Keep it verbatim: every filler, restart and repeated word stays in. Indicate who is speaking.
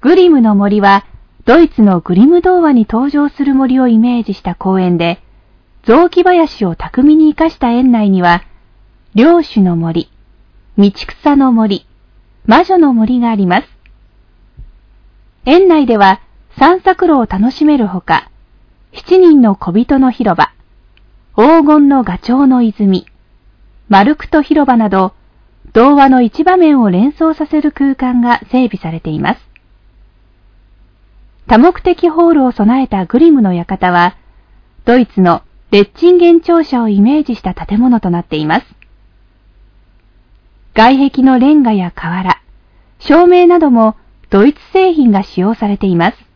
Speaker 1: グリムの森は、ドイツのグリム童話に登場する森をイメージした公園で、雑木林を巧みに生かした園内には、領主の森、道草の森、魔女の森があります。園内では散策路を楽しめるほか、七人の小人の広場、黄金のガチョウの泉、マルクト広場など、童話の一場面を連想させる空間が整備されています。多目的ホールを備えたグリムの館は、ドイツのレッチンゲン庁舎をイメージした建物となっています。外壁のレンガや瓦、照明などもドイツ製品が使用されています。